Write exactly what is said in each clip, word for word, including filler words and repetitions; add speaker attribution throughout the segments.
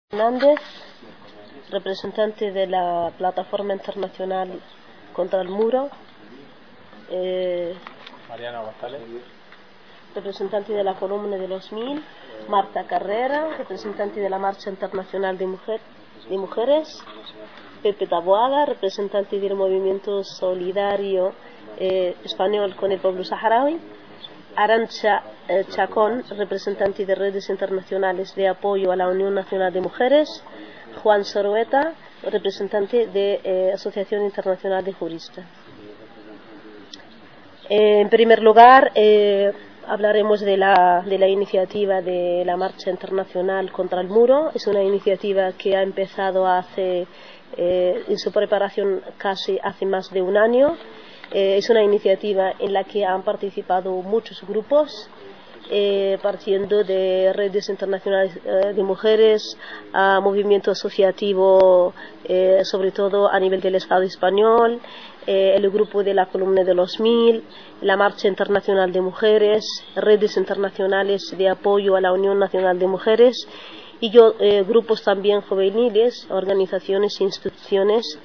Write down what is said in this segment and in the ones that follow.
Speaker 1: Hernández, representante de la Plataforma Internacional contra el Muro. eh,
Speaker 2: Mariana González,
Speaker 1: representante de la Columna de los Mil. Marta Carrera, representante de la Marcha Internacional de, Mujer, de Mujeres. Pepe Taboada, representante del Movimiento Solidario eh, Español con el Pueblo Saharaui. Arantxa eh, Chacón, representante de Redes Internacionales de Apoyo a la Unión Nacional de Mujeres. Juan Sorueta, representante de eh, Asociación Internacional de Juristas. Eh, en primer lugar, eh, hablaremos de la, de la iniciativa de la Marcha Internacional contra el Muro. Es una iniciativa que ha empezado hace, eh, en su preparación casi hace más de un año. Eh, es una iniciativa en la que han participado muchos grupos, eh, partiendo de redes internacionales eh, de mujeres a movimiento asociativo, eh, sobre todo a nivel del Estado español, eh, el grupo de la Columna de los Mil, la Marcha Internacional de Mujeres, redes internacionales de apoyo a la Unión Nacional de Mujeres y yo, eh, grupos también juveniles, organizaciones e instituciones,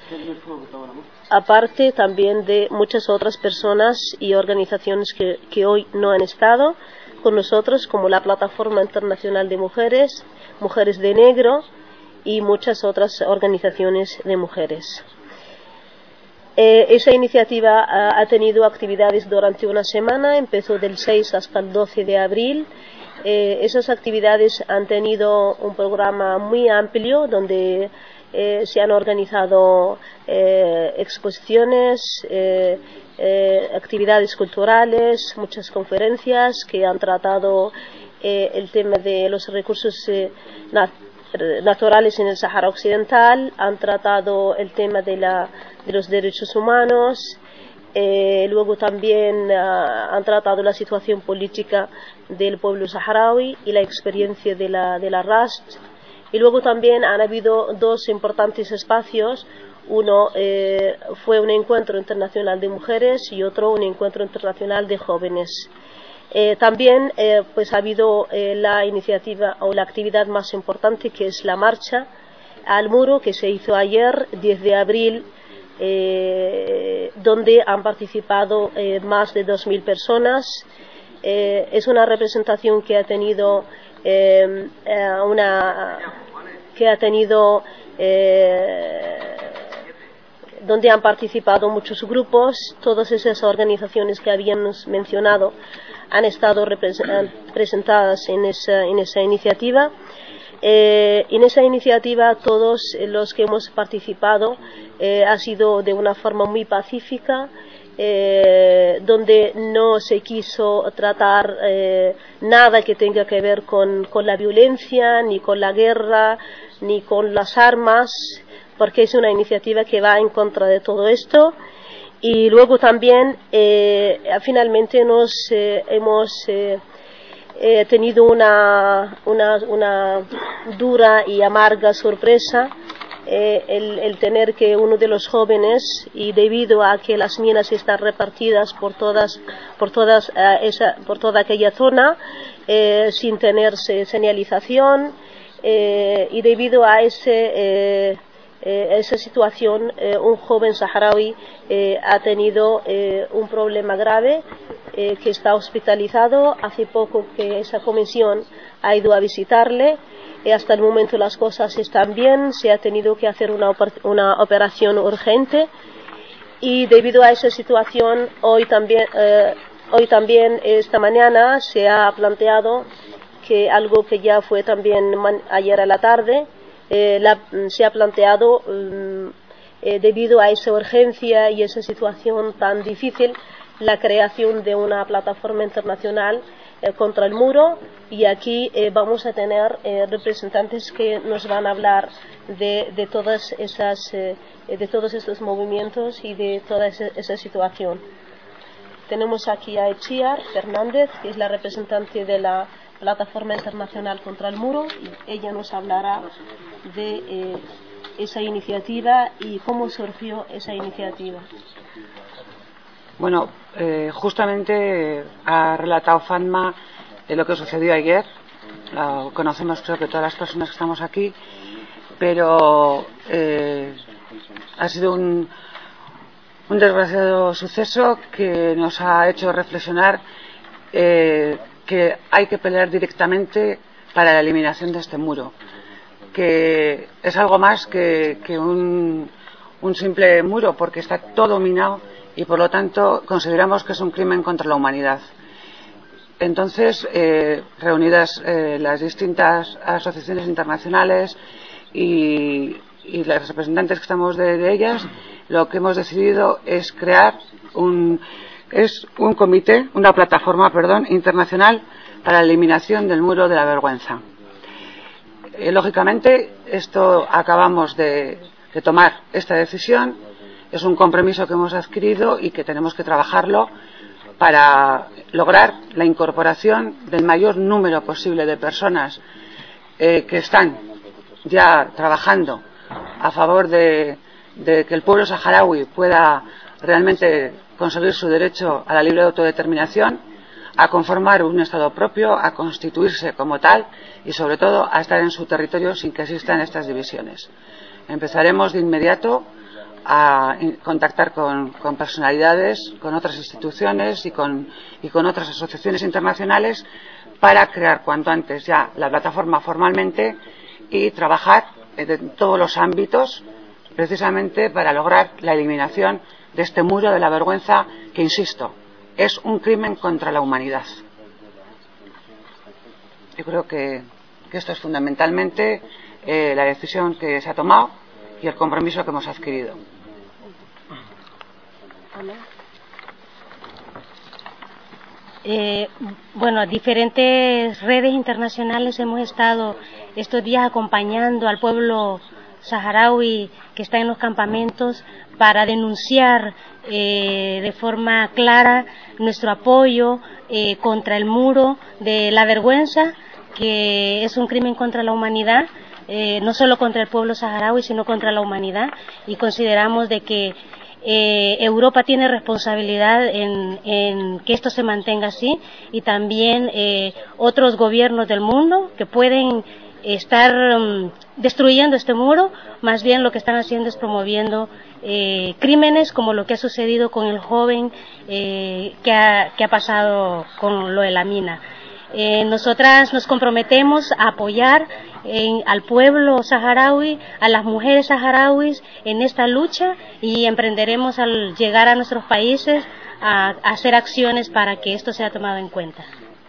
Speaker 1: aparte también de muchas otras personas y organizaciones que, que hoy no han estado con nosotros, como la Plataforma Internacional de Mujeres, Mujeres de Negro y muchas otras organizaciones de mujeres. Eh, esa iniciativa ha, ha tenido actividades durante una semana, empezó del seis hasta el doce de abril. Eh, esas actividades han tenido un programa muy amplio donde eh, se han organizado eh, exposiciones, eh, eh, actividades culturales, muchas conferencias que han tratado eh, el tema de los recursos eh, nat naturales en el Sáhara Occidental, han tratado el tema de, la, de los derechos humanos. Eh, luego también uh, han tratado la situación política del pueblo saharaui y la experiencia de la, de la R A S T. Y luego también han habido dos importantes espacios. Uno eh, fue un encuentro internacional de mujeres y otro un encuentro internacional de jóvenes. Eh, también eh, pues ha habido eh, la iniciativa o la actividad más importante, que es la marcha al muro, que se hizo ayer, diez de abril, Eh, donde han participado eh, más de dos mil personas. Eh, es una representación que ha tenido eh, eh, una que ha tenido eh, donde han participado muchos grupos. Todas esas organizaciones que habíamos mencionado han estado representadas en esa, en esa iniciativa. Eh, en esa iniciativa todos los que hemos participado eh, ha sido de una forma muy pacífica, eh, donde no se quiso tratar eh, nada que tenga que ver con, con la violencia, ni con la guerra, ni con las armas, porque es una iniciativa que va en contra de todo esto. Y luego también eh, finalmente nos eh, hemos eh, He tenido una, una, una dura y amarga sorpresa eh, el, el tener que uno de los jóvenes, y debido a que las minas están repartidas por todas, por todas uh, esa, por toda aquella zona eh, sin tener señalización eh, y debido a ese eh, Eh, esa situación, eh, un joven saharaui eh, ha tenido eh, un problema grave, eh, que está hospitalizado. Hace poco que esa comisión ha ido a visitarle y hasta el momento las cosas están bien. Se ha tenido que hacer una, una operación urgente y debido a esa situación hoy también, eh, hoy también esta mañana se ha planteado que algo que ya fue también ayer a la tarde, Eh, la, se ha planteado um, eh, debido a esa urgencia y esa situación tan difícil, la creación de una plataforma internacional eh, contra el muro, y aquí eh, vamos a tener eh, representantes que nos van a hablar de, de todas esas eh, de todos estos movimientos y de toda esa, esa situación. Tenemos aquí a Etxear Fernández, que es la representante de la Plataforma Internacional contra el Muro, y ella nos hablará de eh, esa iniciativa y cómo surgió esa iniciativa.
Speaker 3: Bueno, eh, justamente ha relatado Fatma eh, lo que sucedió ayer.
Speaker 2: lo conocemos creo que todas las personas que estamos aquí, pero eh, ha sido un, un desgraciado suceso que nos ha hecho reflexionar eh, que hay que pelear directamente para la eliminación de este muro, que es algo más que, que un, un simple muro, porque está todo minado y por lo tanto consideramos que es un crimen contra la humanidad. Entonces, eh, reunidas eh, las distintas asociaciones internacionales y, y las representantes que estamos de, de ellas, lo que hemos decidido es crear un, es un comité, una plataforma, perdón, internacional para la eliminación del muro de la vergüenza. Eh, lógicamente, esto acabamos de, de tomar esta decisión, es un compromiso que hemos adquirido y que tenemos que trabajarlo para lograr la incorporación del mayor número posible de personas eh, que están ya trabajando a favor de, de que el pueblo saharaui pueda realmente conseguir su derecho a la libre autodeterminación, a conformar un Estado propio, a constituirse como tal y sobre todo a estar en su territorio sin que existan estas divisiones. Empezaremos de inmediato a contactar con, con personalidades, con otras instituciones y con, y con otras asociaciones internacionales para crear cuanto antes ya la plataforma formalmente y trabajar en todos los ámbitos precisamente para lograr la eliminación de este muro de la vergüenza que, insisto, es un crimen contra la humanidad. Yo creo que, que esto es fundamentalmente eh, la decisión que se ha tomado y el compromiso que hemos adquirido.
Speaker 3: Eh, bueno, diferentes redes internacionales hemos estado estos días acompañando al pueblo saharaui que está en los campamentos para denunciar eh, de forma clara nuestro apoyo eh, contra el muro de la vergüenza, que es un crimen contra la humanidad. Eh, no solo contra el pueblo saharaui, sino contra la humanidad, y consideramos de que eh, Europa tiene responsabilidad en, en que esto se mantenga así, y también eh, otros gobiernos del mundo que pueden estar um, destruyendo este muro, más bien lo que están haciendo es promoviendo eh, crímenes como lo que ha sucedido con el joven eh, que, ha, que ha pasado con lo de la mina. Eh, nosotras nos comprometemos a apoyar en, al pueblo saharaui, a las mujeres saharauis en esta lucha, y emprenderemos al llegar a nuestros países a, a hacer acciones para que esto sea tomado en cuenta.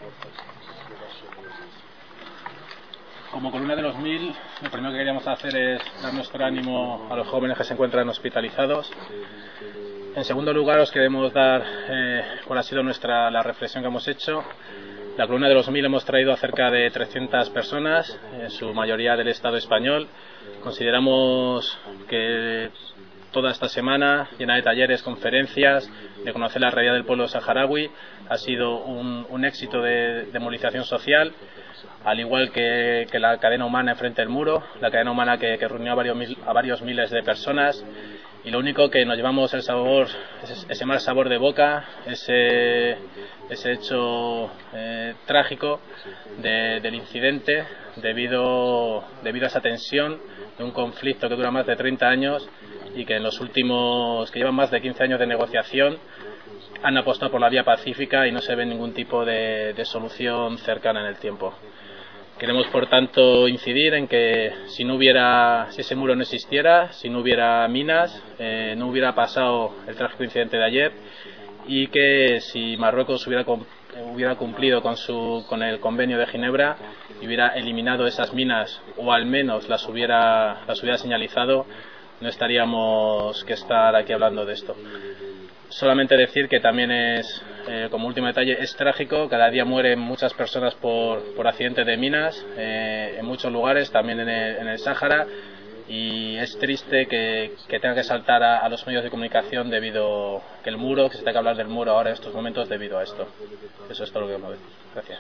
Speaker 4: Como Columna de los Mil, lo primero que queríamos hacer es dar nuestro ánimo a los jóvenes que se encuentran hospitalizados. En segundo lugar, os queremos dar eh, cuál ha sido nuestra la reflexión que hemos hecho. La Columna de los Mil hemos traído a cerca de trescientas personas, en su mayoría del Estado español. Consideramos que toda esta semana, llena de talleres, conferencias, de conocer la realidad del pueblo saharaui, ha sido un, un éxito de, de movilización social, al igual que, que la cadena humana enfrente del muro, la cadena humana que, que reunió a varios, mil, a varios miles de personas. Y lo único que nos llevamos el sabor, ese, ese mal sabor de boca, ese, ese hecho eh, trágico de, del incidente debido, debido a esa tensión de un conflicto que dura más de treinta años y que en los últimos, que llevan más de quince años de negociación, han apostado por la vía pacífica y no se ve ningún tipo de, de solución cercana en el tiempo. Queremos, por tanto, incidir en que si no hubiera, si ese muro no existiera, si no hubiera minas, eh, no hubiera pasado el trágico incidente de ayer, y que si Marruecos hubiera, hubiera cumplido con, su, con el convenio de Ginebra y hubiera eliminado esas minas, o al menos las hubiera, las hubiera señalizado, no estaríamos que estar aquí hablando de esto. Solamente decir que también es, eh, como último detalle, es trágico. Cada día mueren muchas personas por, por accidentes de minas, eh, en muchos lugares, también en el, en el Sáhara, y es triste que, que tenga que saltar a, a los medios de comunicación debido que el muro, que se tenga que hablar del muro ahora en estos momentos debido a esto. Eso es todo lo que vamos a decir. Gracias.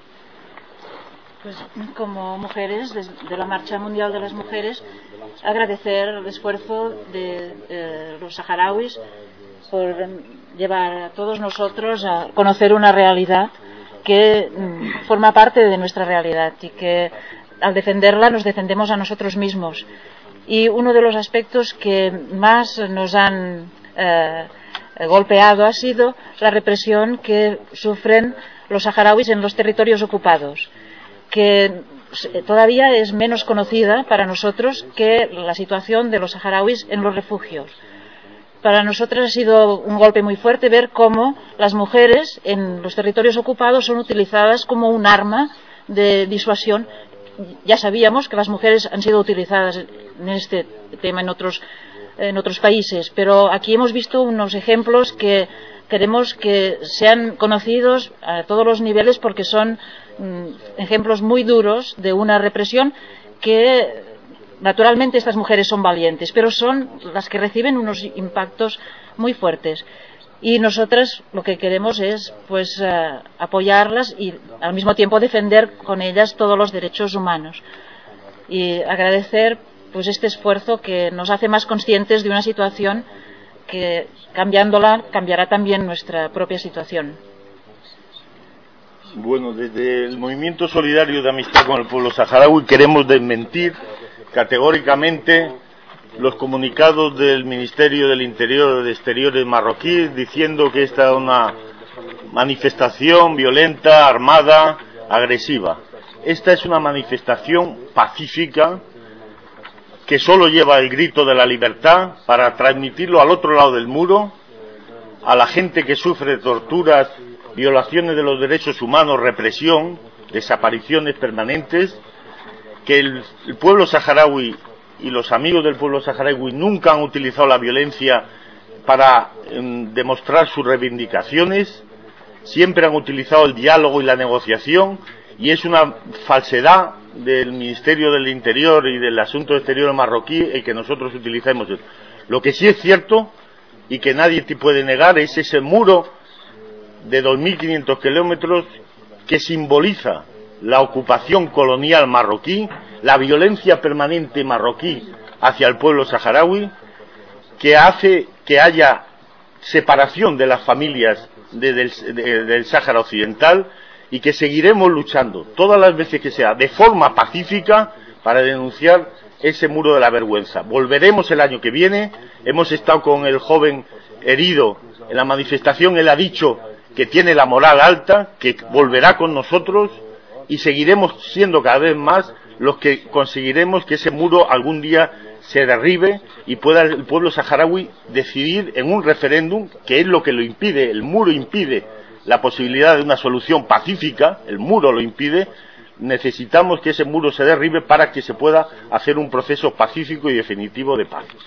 Speaker 5: Pues como mujeres de la Marcha Mundial de las Mujeres, agradecer el esfuerzo de eh, los saharauis por llevar a todos nosotros a conocer una realidad que mm, forma parte de nuestra realidad y que al defenderla nos defendemos a nosotros mismos. Y uno de los aspectos que más nos han eh, golpeado ha sido la represión que sufren los saharauis en los territorios ocupados, que todavía es menos conocida para nosotros que la situación de los saharauis en los refugios. Para nosotros ha sido un golpe muy fuerte ver cómo las mujeres en los territorios ocupados son utilizadas como un arma de disuasión. Ya sabíamos que las mujeres han sido utilizadas en este tema en otros, en otros países, pero aquí hemos visto unos ejemplos que queremos que sean conocidos a todos los niveles, porque son mm, ejemplos muy duros de una represión que, naturalmente, estas mujeres son valientes, pero son las que reciben unos impactos muy fuertes. Y nosotras lo que queremos es pues uh, apoyarlas y al mismo tiempo defender con ellas todos los derechos humanos y agradecer pues este esfuerzo que nos hace más conscientes de una situación que, cambiándola, cambiará también nuestra propia situación.
Speaker 6: Bueno, desde el Movimiento Solidario de Amistad con el Pueblo Saharaui queremos desmentir categóricamente los comunicados del Ministerio del Interior de Exteriores marroquí diciendo que esta es una manifestación violenta, armada, agresiva. Esta es una manifestación pacífica que solo lleva el grito de la libertad para transmitirlo al otro lado del muro, a la gente que sufre torturas, violaciones de los derechos humanos, represión, desapariciones permanentes, que el, el pueblo saharaui y los amigos del pueblo saharaui nunca han utilizado la violencia para eh, demostrar sus reivindicaciones, siempre han utilizado el diálogo y la negociación, y es una falsedad del Ministerio del Interior y del Asunto Exterior marroquí el que nosotros utilicemos. Lo que sí es cierto y que nadie te puede negar es ese muro de dos mil quinientos kilómetros que simboliza la ocupación colonial marroquí, la violencia permanente marroquí hacia el pueblo saharaui, que hace que haya separación de las familias de, del, de, del Sáhara Occidental, y que seguiremos luchando todas las veces que sea de forma pacífica para denunciar ese muro de la vergüenza. Volveremos el año que viene. Hemos estado con el joven herido en la manifestación, él ha dicho que tiene la moral alta, que volverá con nosotros, y seguiremos siendo cada vez más los que conseguiremos que ese muro algún día se derribe y pueda el pueblo saharaui decidir en un referéndum, que es lo que lo impide. El muro impide la posibilidad de una solución pacífica, el muro lo impide. Necesitamos que ese muro se derribe para que se pueda hacer un proceso pacífico y definitivo de paz.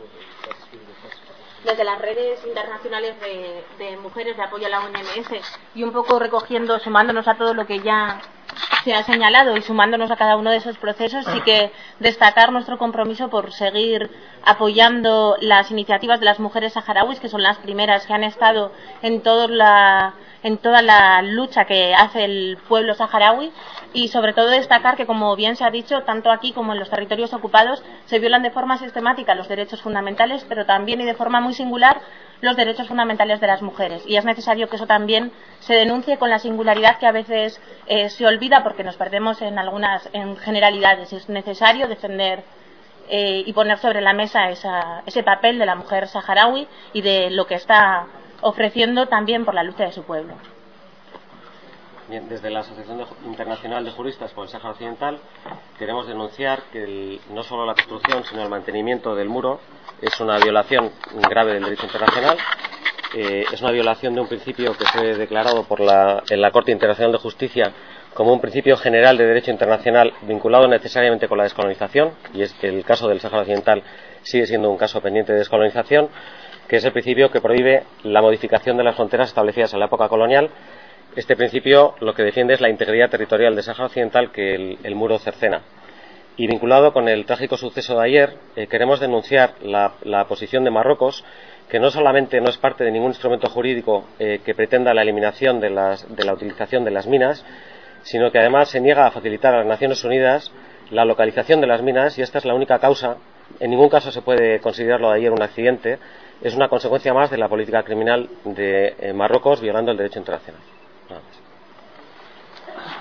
Speaker 7: Desde las redes internacionales de, de mujeres de apoyo a la O M S y un poco recogiendo, sumándonos a todo lo que ya se ha señalado y sumándonos a cada uno de esos procesos, sí que destacar nuestro compromiso por seguir apoyando las iniciativas de las mujeres saharauis, que son las primeras que han estado en toda la, en toda la lucha que hace el pueblo saharaui, y sobre todo destacar que, como bien se ha dicho, tanto aquí como en los territorios ocupados se violan de forma sistemática los derechos fundamentales, pero también y de forma muy singular los derechos fundamentales de las mujeres, y es necesario que eso también se denuncie con la singularidad que a veces eh, se olvida porque nos perdemos en algunas en generalidades. Es necesario defender eh, y poner sobre la mesa esa, ese papel de la mujer saharaui y de lo que está ofreciendo también por la lucha de su pueblo.
Speaker 8: Bien, desde la Asociación de, Internacional de Juristas por el Sáhara Occidental queremos denunciar que el, no solo la construcción sino el mantenimiento del muro es una violación grave del derecho internacional. Eh, es una violación de un principio que fue declarado por la, en la Corte Internacional de Justicia como un principio general de derecho internacional vinculado necesariamente con la descolonización, y es que el caso del Sáhara Occidental sigue siendo un caso pendiente de descolonización, que es el principio que prohíbe la modificación de las fronteras establecidas en la época colonial. Este principio lo que defiende es la integridad territorial del Sáhara Occidental que el, el muro cercena. Y vinculado con el trágico suceso de ayer, eh, queremos denunciar la, la posición de Marruecos, que no solamente no es parte de ningún instrumento jurídico eh, que pretenda la eliminación de, las, de la utilización de las minas, sino que además se niega a facilitar a las Naciones Unidas la localización de las minas, y esta es la única causa. En ningún caso se puede considerar lo de ayer un accidente, es una consecuencia más de la política criminal de eh, Marruecos violando el derecho internacional. Nada más.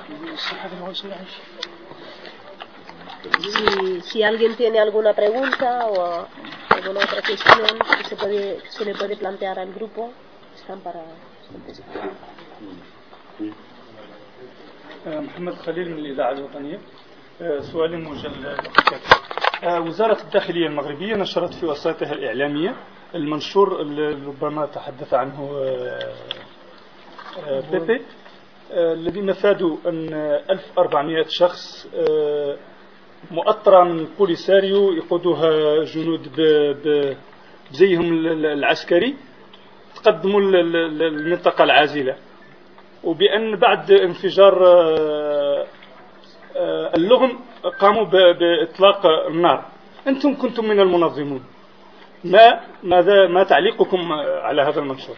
Speaker 1: Si, si alguien tiene alguna pregunta o alguna otra cuestión que se, puede, se le puede plantear al grupo, están para contestar.
Speaker 9: محمد خليل من الإذاعة الوطنية. سؤالي موجه وزارة الداخلية المغربية نشرت في وسائطها الإعلامية المنشور اللي ربما تحدث عنه بيبي الذي مفاده أن ألف وأربعمائة شخص مؤطرة من بوليساريو يقودوها جنود بزيهم العسكري تقدموا للمنطقة العازلة، وبأن بعد انفجار اللغم قاموا بإطلاق النار. أنتم كنتم من المنظمون، ما ماذا ما تعليقكم على هذا المنشور؟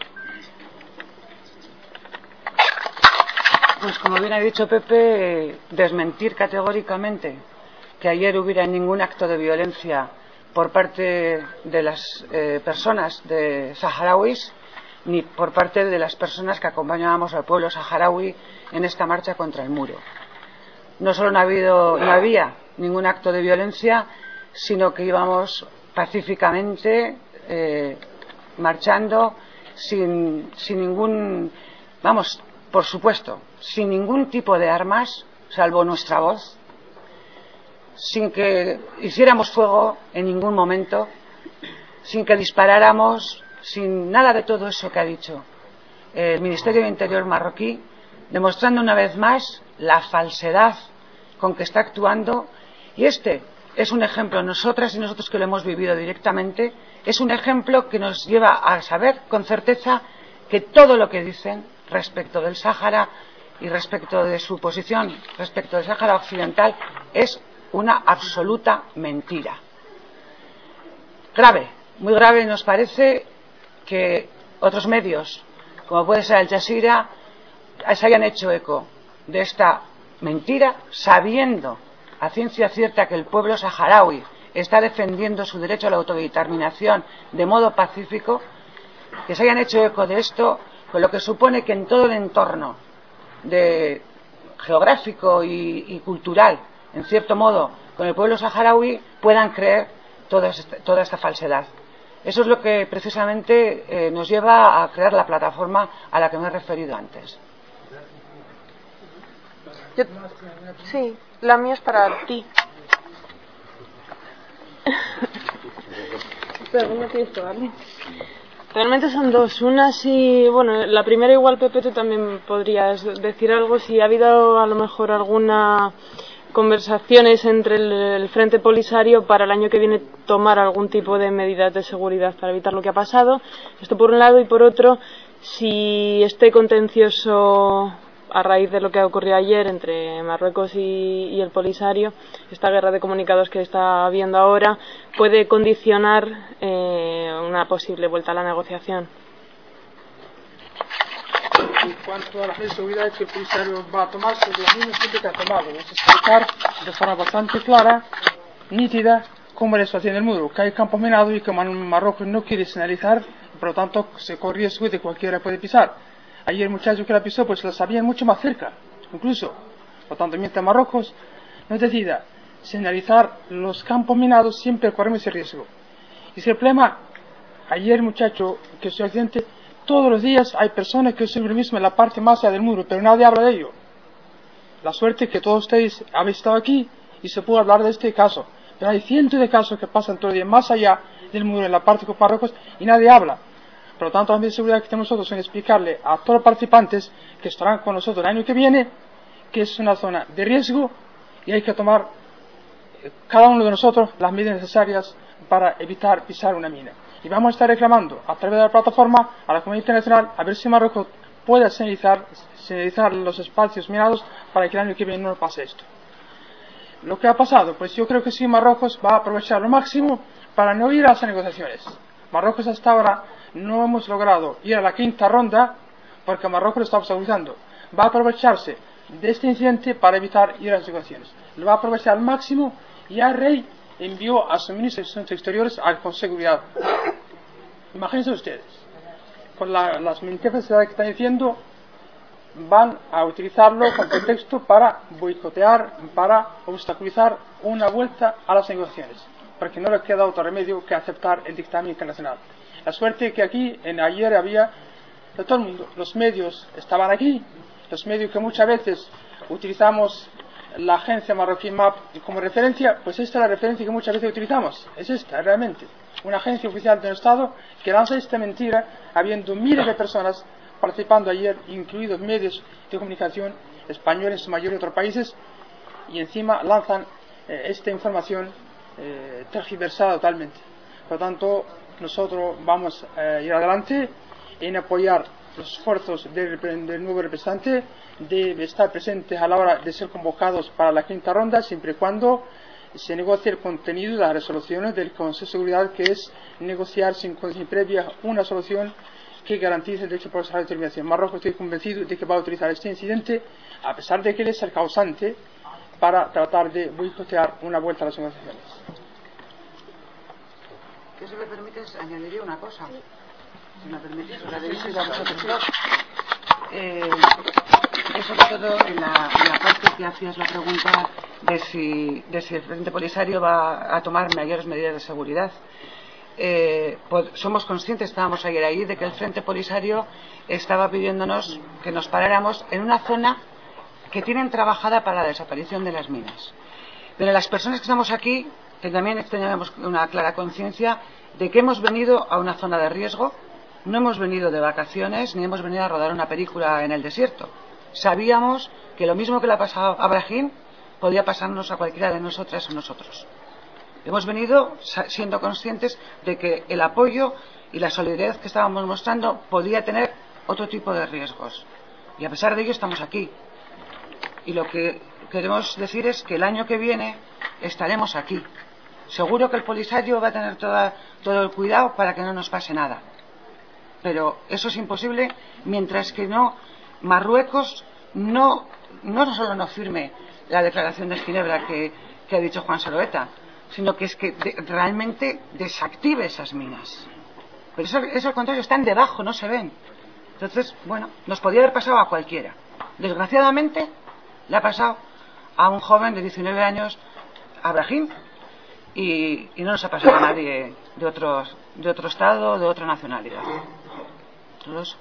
Speaker 2: Pues como bien ha dicho Pepe, desmentir categóricamente que ayer hubiera ningún acto de violencia por parte de las eh, personas de saharauis ni por parte de las personas que acompañábamos al pueblo saharaui en esta marcha contra el muro. No solo no, ha habido, no había ningún acto de violencia, sino que íbamos pacíficamente eh, marchando sin, sin ningún, vamos, por supuesto, sin ningún tipo de armas, salvo nuestra voz, sin que hiciéramos fuego en ningún momento, sin que disparáramos, sin nada de todo eso que ha dicho el Ministerio de Interior marroquí, demostrando una vez más la falsedad con que está actuando. Y este es un ejemplo, nosotras y nosotros que lo hemos vivido directamente, es un ejemplo que nos lleva a saber con certeza que todo lo que dicen respecto del Sáhara y respecto de su posición respecto del Sáhara Occidental es una absoluta mentira. Grave, muy grave nos parece que otros medios, como puede ser Al Jazeera, se hayan hecho eco de esta mentira, sabiendo a ciencia cierta que el pueblo saharaui está defendiendo su derecho a la autodeterminación de modo pacífico, que se hayan hecho eco de esto, con lo que supone que en todo el entorno de geográfico y, y cultural, en cierto modo, con el pueblo saharaui, puedan creer toda esta, toda esta falsedad. Eso es lo que precisamente eh, nos lleva a crear la plataforma a la que me he referido antes.
Speaker 10: Yo, sí, la mía es para ti.
Speaker 1: Pero no tienes que darle.
Speaker 10: Realmente son dos. Una si, bueno, la primera igual Pepe tú también podrías decir algo, si ha habido a lo mejor alguna conversaciones entre el, el Frente Polisario para el año que viene tomar algún tipo de medidas de seguridad para evitar lo que ha pasado. Esto por un lado, y por otro, si este contencioso a raíz de lo que ocurrió ayer entre Marruecos y, y el Polisario, esta guerra de comunicados que está habiendo ahora, puede condicionar eh, una posible vuelta a la negociación.
Speaker 11: En cuanto a las medidas de seguridad que el Polisario va a tomar, sobre las mismas que ha tomado, es explicar de forma bastante clara, nítida, cómo es la situación del muro, que hay campos minados y que Marruecos no quiere señalizar, por lo tanto se corre riesgo de que cualquiera puede pisar. Ayer el muchacho que la pisó pues la sabían mucho más cerca, incluso. Por lo tanto, mientras Marruecos no decida señalizar los campos minados, siempre corremos ese riesgo. Y si el problema, ayer el muchacho que estuvo accidente, todos los días hay personas que suben lo mismo en la parte más allá del muro, pero nadie habla de ello. La suerte es que todos ustedes habéis estado aquí y se puede hablar de este caso. Pero hay cientos de casos que pasan todo el día más allá del muro, en la parte con Marruecos, y nadie habla. Por lo tanto, la medida de seguridad que tenemos nosotros es explicarle a todos los participantes que estarán con nosotros el año que viene que es una zona de riesgo y hay que tomar cada uno de nosotros las medidas necesarias para evitar pisar una mina. Y vamos a estar reclamando a través de la plataforma a la comunidad internacional a ver si Marruecos puede señalizar, señalizar los espacios minados para que el año que viene no pase esto. Lo que ha pasado, pues yo creo que sí, Marruecos va a aprovechar lo máximo para no ir a las negociaciones. Marruecos hasta ahora no hemos logrado ir a la quinta ronda porque Marruecos lo está obstaculizando. Va a aprovecharse de este incidente para evitar ir a las negociaciones. Lo va a aprovechar al máximo y ya el rey envió a su ministro de Asuntos Exteriores al Consejo de Seguridad. Imagínense ustedes, con la, las mentiras que están diciendo, van a utilizarlo con pretexto para boicotear, para obstaculizar una vuelta a las negociaciones, porque no les queda otro remedio que aceptar el dictamen internacional. La suerte que aquí, en ayer, había de todo el mundo. Los medios estaban aquí, los medios que muchas veces utilizamos la agencia marroquí M A P como referencia, pues esta es la referencia que muchas veces utilizamos, es esta realmente, una agencia oficial del Estado que lanza esta mentira, habiendo miles de personas participando ayer, incluidos medios de comunicación españoles, en su mayoría de otros países, y encima lanzan eh, esta información eh, tergiversada totalmente. Por lo tanto, nosotros vamos a ir adelante en apoyar los esfuerzos del, del nuevo representante. Debe estar presente a la hora de ser convocados para la quinta ronda, siempre y cuando se negocie el contenido de las resoluciones del Consejo de Seguridad, que es negociar sin condición previa una solución que garantice el derecho por la determinación. Marruecos, estoy convencido de que va a utilizar este incidente, a pesar de que él es el causante, para tratar de boicotear una vuelta a las negociaciones.
Speaker 2: ¿Qué se me permite? Añadiría una cosa. Si me permitís, os la dirijo a vosotros dos. Eh, es sobre todo en la, en la parte que hacías la pregunta de si, de si el Frente Polisario va a tomar mayores medidas de seguridad. Eh, pues somos conscientes, estábamos ayer ahí, de que el Frente Polisario estaba pidiéndonos que nos paráramos en una zona que tienen trabajada para la desaparición de las minas. Pero las personas que estamos aquí, que también tenemos una clara conciencia de que hemos venido a una zona de riesgo, no hemos venido de vacaciones ni hemos venido a rodar una película en el desierto. Sabíamos que lo mismo que le ha pasado a Brahim podía pasarnos a cualquiera de nosotras o nosotros. Hemos venido siendo conscientes de que el apoyo y la solidaridad que estábamos mostrando podía tener otro tipo de riesgos. Y a pesar de ello estamos aquí. Y lo que queremos decir es que el año que viene estaremos aquí. Seguro que el Polisario va a tener toda, todo el cuidado para que no nos pase nada. Pero eso es imposible mientras que no Marruecos no, no solo no firme la declaración de Ginebra que, que ha dicho Juan Soroeta, sino que es que de, realmente desactive esas minas. Pero eso, eso al contrario, están debajo, no se ven. Entonces, bueno, nos podía haber pasado a cualquiera. Desgraciadamente le ha pasado a un joven de diecinueve años, a Brahim, y, y no nos ha pasado a nadie de otro, de otro estado, de otra nacionalidad. ¿Todos?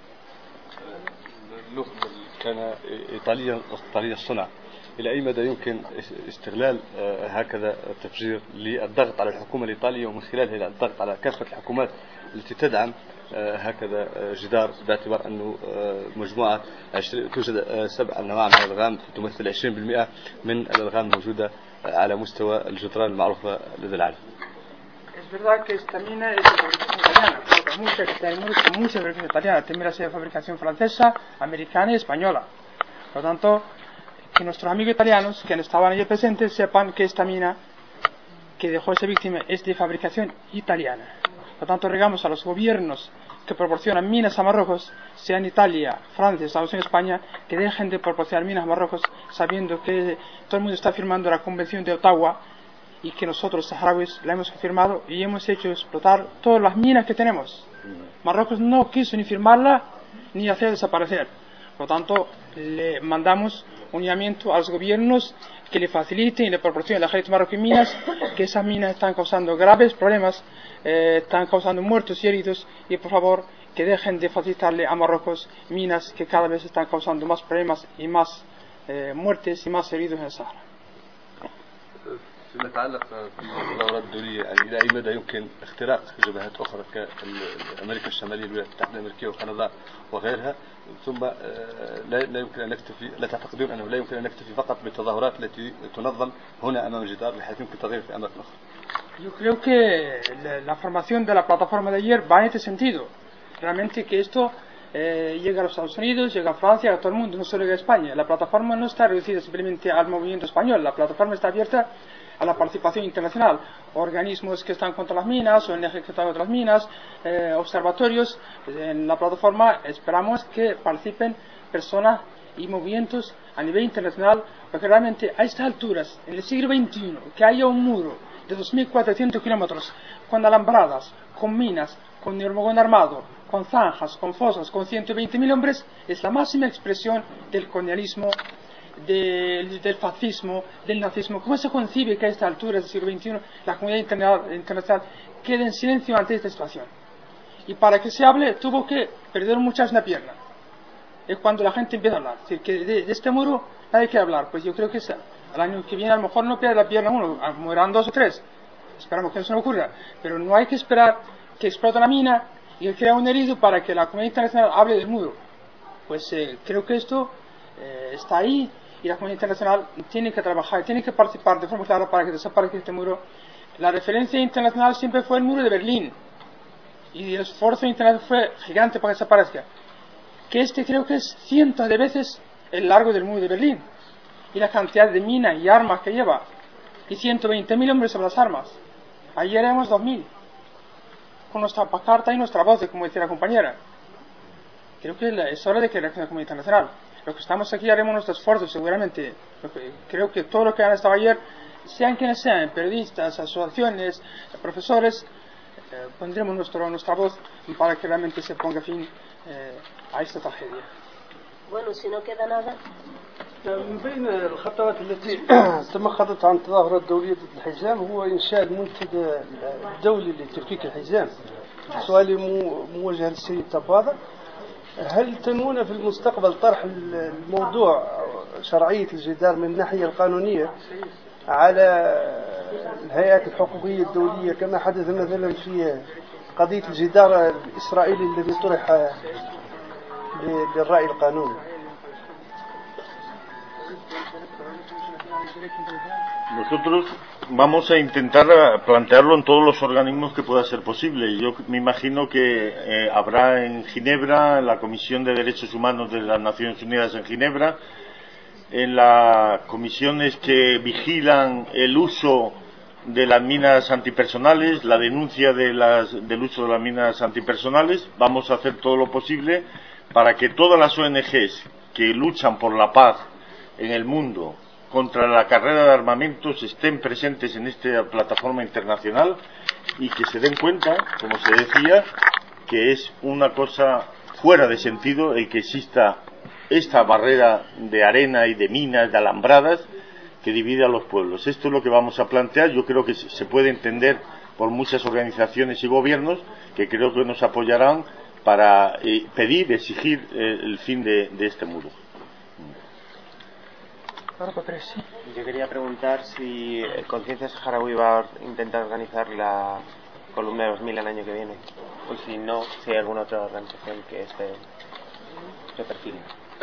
Speaker 12: كان إيطاليا إيطاليا الصنع. إلى أي مدى يمكن استغلال هكذا التفجير للضغط على الحكومة الإيطالية ومن خلالها الضغط على كافة الحكومات التي تدعم هكذا جدار باعتبار أنه مجموعة توجد سبع أنواع من الألغام تمثل عشرين بالمئة من الألغام الموجودة على مستوى الجدران المعروفة لدى العالم.
Speaker 11: Es verdad que esta mina es de fabricación italiana, pero mucha, mucha, mucha fabricación italiana, también la de fabricación francesa, americana y española. Por lo tanto, que nuestros amigos italianos que estaban allí presentes sepan que esta mina que dejó esa víctima es de fabricación italiana. Por lo tanto, rogamos a los gobiernos que proporcionan minas a Marruecos, sean Italia, Francia, Estados Unidos, España, que dejen de proporcionar minas a Marruecos, sabiendo que todo el mundo está firmando la Convención de Ottawa y que nosotros, saharauis, la hemos firmado y hemos hecho explotar todas las minas que tenemos. Marruecos no quiso ni firmarla ni hacer desaparecer. Por lo tanto, le mandamos un llamamiento a los gobiernos que le faciliten y le proporcionen al ejército marroquí minas, que esas minas están causando graves problemas, eh, están causando muertos y heridos, y por favor que dejen de facilitarle a Marruecos minas que cada vez están causando más problemas y más eh, muertes y más heridos en el Sahara.
Speaker 12: فيما يتعلق بالثورات الدولية، يعني إلى أي مدى يمكن اختراق جبهات أخرى كأمريكا الشمالية، الولايات المتحدة الأمريكية وكندا وغيرها، ثم لا, لا يمكن أن نكتفي، لا تعتقدون أنه لا يمكن أن نكتفي فقط بالتظاهرات التي تنظم هنا أمام الجدار بحيث يمكن تغيير في أماكن أخرى؟
Speaker 11: Yo creo que la, la formación de la plataforma de ayer va en este sentido. Realmente que esto eh, llega a los Estados Unidos, llega a Francia, a todo el mundo, no solo llega a España. La plataforma no está reducida simplemente al movimiento español, la plataforma está abierta a la participación internacional, organismos que están contra las minas, O N G que están contra las minas, eh, observatorios. En la plataforma esperamos que participen personas y movimientos a nivel internacional, porque realmente a estas alturas, en el siglo veintiuno, que haya un muro de dos mil cuatrocientos kilómetros con alambradas, con minas, con hormigón armado, con zanjas, con fosas, con ciento veinte mil hombres, es la máxima expresión del colonialismo, del, del fascismo, del nazismo. ¿Cómo se concibe que a esta altura del siglo veintiuno la comunidad interna- internacional quede en silencio ante esta situación? Y para que se hable tuvo que perder muchas una pierna. Es cuando la gente empieza a hablar. Es decir, que de, de este muro nadie quiere hablar. Pues yo creo que es, al año que viene a lo mejor no pierde la pierna uno, morirán dos o tres. Esperamos que eso no ocurra. Pero no hay que esperar que explote la mina y que crea un herido para que la comunidad internacional hable del muro. Pues eh, creo que esto eh, está ahí y la comunidad internacional tiene que trabajar, tiene que participar de forma clara para que desaparezca este muro. La referencia internacional siempre fue el muro de Berlín y el esfuerzo internacional fue gigante para que desaparezca. Que este creo que es cientos de veces el largo del muro de Berlín y la cantidad de minas y armas que lleva y ciento veinte mil hombres sobre las armas. Ayer éramos dos mil con nuestra pancarta y nuestra voz, como decía la compañera. Creo que es hora de que reaccione la comunidad internacional. Los que estamos aquí haremos nuestro esfuerzo seguramente. Creo que todos los que han estado ayer, sean quienes sean, periodistas, asociaciones, profesores, eh, pondremos nuestro, nuestra voz para que realmente se ponga fin eh, a esta tragedia.
Speaker 1: Bueno, si no queda nada.
Speaker 13: من بين الخطوات التي تم خطتها عن التظاهرة الدولية ضد الحزام هو إنشاء المنتدى الدولي لتفكيك الحزام. سؤالي موجه للسيد تباضة، هل تنوون في المستقبل طرح الموضوع شرعية الجدار من الناحية القانونية على الهيئات الحقوقية الدولية كما حدث مثلا في قضية الجدار الإسرائيلي الذي طرح للرأي القانوني؟
Speaker 6: Nosotros vamos a intentar plantearlo en todos los organismos que pueda ser posible. Yo me imagino que eh, habrá en Ginebra, en la Comisión de Derechos Humanos de las Naciones Unidas en Ginebra, en las comisiones que vigilan el uso de las minas antipersonales, la denuncia de las, del uso de las minas antipersonales. Vamos a hacer todo lo posible para que todas las O N Ges que luchan por la paz en el mundo contra la carrera de armamentos estén presentes en esta plataforma internacional y que se den cuenta, como se decía, que es una cosa fuera de sentido el que exista esta barrera de arena y de minas, de alambradas, que divide a los pueblos. Esto es lo que vamos a plantear. Yo creo que se puede entender por muchas organizaciones y gobiernos que creo que nos apoyarán para eh, pedir, exigir eh, el fin de, de este muro.
Speaker 14: Yo quería preguntar si Conciencia Saharaui va a intentar organizar la columna de dos mil el año que viene, o si no, si hay alguna otra organización que esté se perfile.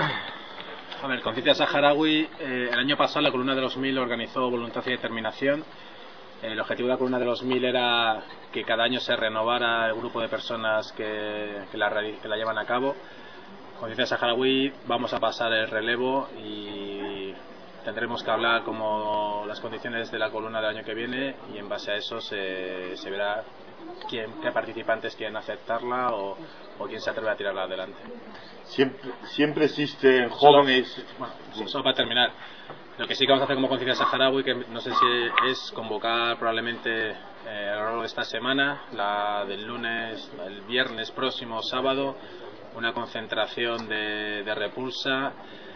Speaker 4: A ver, Conciencia Saharaui, eh, el año pasado la columna de los mil organizó Voluntad y Determinación. El objetivo de la columna de los mil era que cada año se renovara el grupo de personas que, que, la, que la llevan a cabo. Conciencia Saharaui vamos a pasar el relevo y tendremos que hablar como las condiciones de la columna del año que viene y en base a eso se, se verá quién, qué participantes quieren aceptarla o, o quién se atreve a tirarla adelante.
Speaker 6: Siempre, siempre existen jóvenes.
Speaker 4: Solo, bueno, solo para terminar, lo que sí que vamos a hacer como Conciencia Saharaui, que no sé si es convocar probablemente eh, a lo largo de esta semana, la del lunes, el viernes próximo, sábado, una concentración de, de repulsa.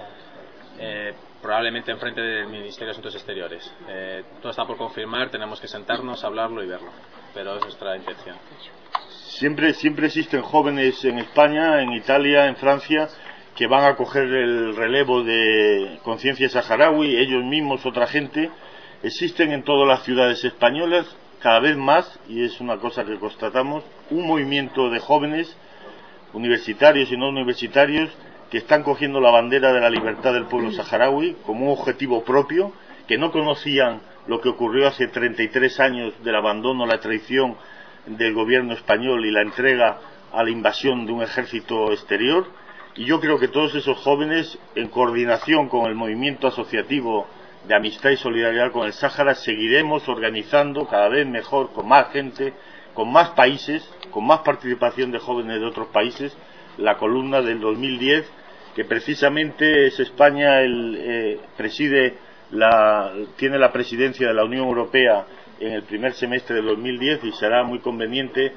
Speaker 4: Eh, probablemente enfrente del Ministerio de Asuntos Exteriores. Eh, todo está por confirmar, tenemos que sentarnos, hablarlo y verlo, pero es nuestra intención.
Speaker 6: Siempre, siempre existen jóvenes en España, en Italia, en Francia, que van a coger el relevo de Conciencia Saharaui, ellos mismos, otra gente. Existen en todas las ciudades españolas, cada vez más, y es una cosa que constatamos, un movimiento de jóvenes, universitarios y no universitarios, que están cogiendo la bandera de la libertad del pueblo saharaui como un objetivo propio, que no conocían lo que ocurrió hace treinta y tres años del abandono, la traición del gobierno español y la entrega a la invasión de un ejército exterior. Y yo creo que todos esos jóvenes, en coordinación con el movimiento asociativo de amistad y solidaridad con el Sáhara, seguiremos organizando cada vez mejor, con más gente, con más países, con más participación de jóvenes de otros países, la columna del dos mil diez, que precisamente es España el eh, preside la tiene la presidencia de la Unión Europea en el primer semestre del dos mil diez y será muy conveniente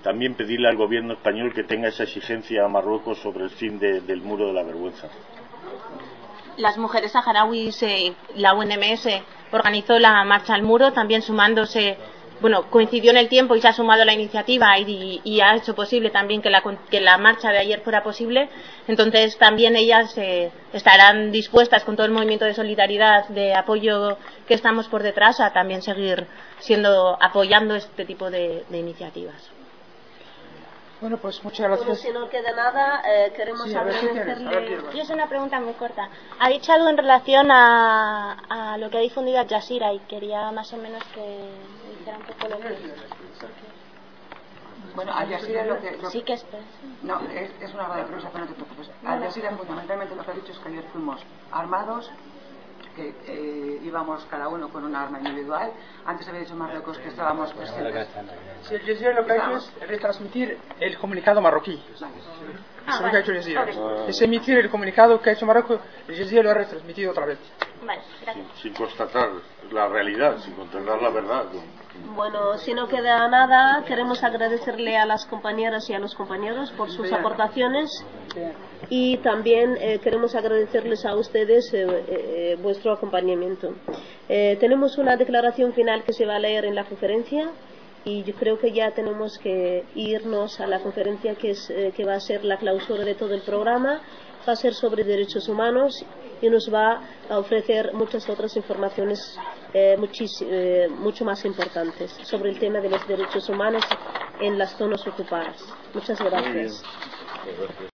Speaker 6: también pedirle al gobierno español que tenga esa exigencia a Marruecos sobre el fin de, del muro de la vergüenza.
Speaker 7: Las mujeres saharauis, eh, la U N M S organizó la marcha al muro, también sumándose, bueno, coincidió en el tiempo y se ha sumado a la iniciativa y, y ha hecho posible también que la, que la marcha de ayer fuera posible. Entonces también ellas eh, estarán dispuestas con todo el movimiento de solidaridad, de apoyo que estamos por detrás, a también seguir siendo apoyando este tipo de, de iniciativas.
Speaker 11: Bueno, pues muchas gracias.
Speaker 1: Bueno, si no queda nada, eh, queremos
Speaker 11: Sí, a ver si
Speaker 1: agradecerle.
Speaker 11: quieres, a ver,
Speaker 15: Yo es una pregunta muy corta. Ha dicho algo en relación a, a lo que ha difundido Al Jazeera y quería más o menos que dijera un poco lo que es.
Speaker 2: Bueno, Al Jazeera lo que... Lo
Speaker 15: Sí que es...
Speaker 2: No, es, es una rueda de prensa, pero no te preocupes. Al Jazeera fundamentalmente lo que ha dicho es que ayer fuimos armados, que eh, íbamos cada uno con un arma individual. Antes había dicho Marruecos que estábamos presentes.
Speaker 11: Sí, el Jazeera lo que ha hecho es retransmitir el comunicado marroquí.
Speaker 15: Ah,
Speaker 11: Eso es lo
Speaker 15: vale.
Speaker 11: que ha hecho el Jazeera.
Speaker 15: Ok.
Speaker 11: Es emitir el comunicado que ha hecho Marruecos, el Jazeera lo ha retransmitido otra vez.
Speaker 15: Vale, gracias.
Speaker 6: Sin constatar la realidad, sin constatar la verdad.
Speaker 1: Bueno, si no queda nada, queremos agradecerle a las compañeras y a los compañeros por sus aportaciones y también eh, queremos agradecerles a ustedes eh, eh, vuestro acompañamiento. Eh, tenemos una declaración final que se va a leer en la conferencia y yo creo que ya tenemos que irnos a la conferencia que, es, eh, que va a ser la clausura de todo el programa. Va a ser sobre derechos humanos y nos va a ofrecer muchas otras informaciones eh, eh, mucho más importantes sobre el tema de los derechos humanos en las zonas ocupadas. Muchas gracias.